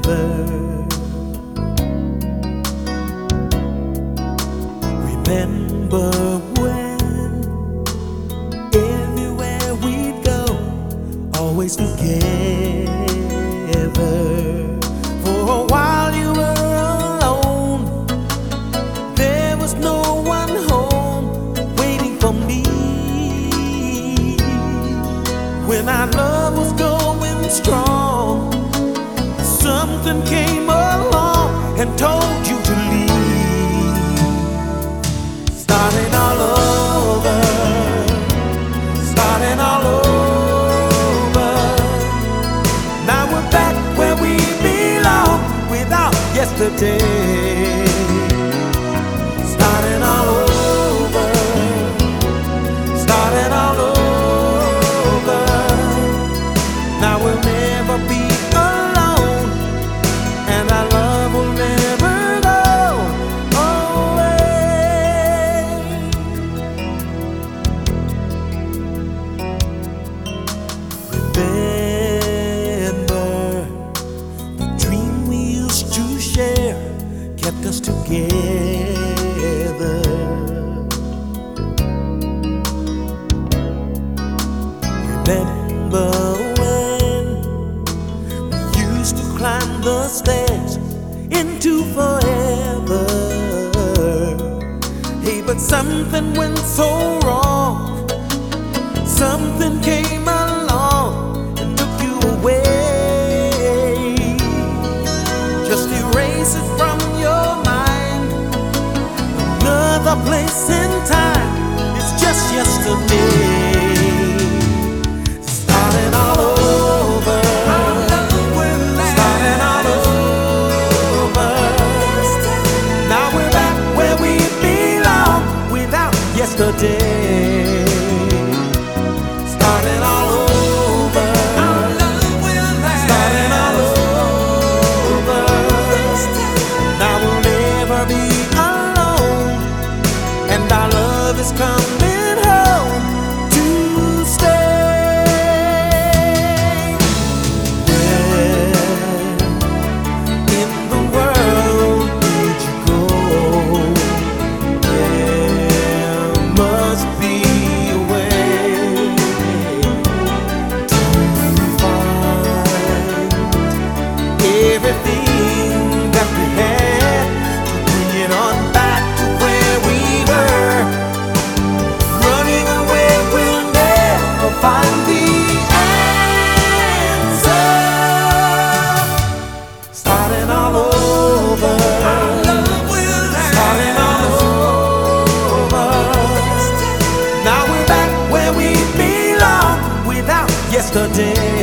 Remember when everywhere we'd go, always together. For a while you were alone, there was no one home waiting for me. When our love was going strong, something came along and told you to leave. Starting all over, starting all over. Now we're back where we belong without yesterday. Starting all over, starting all over. Now we'll never be alone, and our love will never go away. Remember, the dream we used to share kept us together. Remember when we used to climb the stairs into forever. Hey, but something went so wrong. Something came along and took you away. Just erase it from your mind. Another place in time, it's just yesterday. Starting all over, starting all over. Now we're back where we belong without yesterday. Starting all over, starting all over. Now we'll never be alone, and our love is coming home to stay. Where in the world did you go? There must be a way to find everything that we had, to bring it on back to where we were. Running away will never find the answer. Starting all over, starting all over. Now we're back where we belong without yesterday.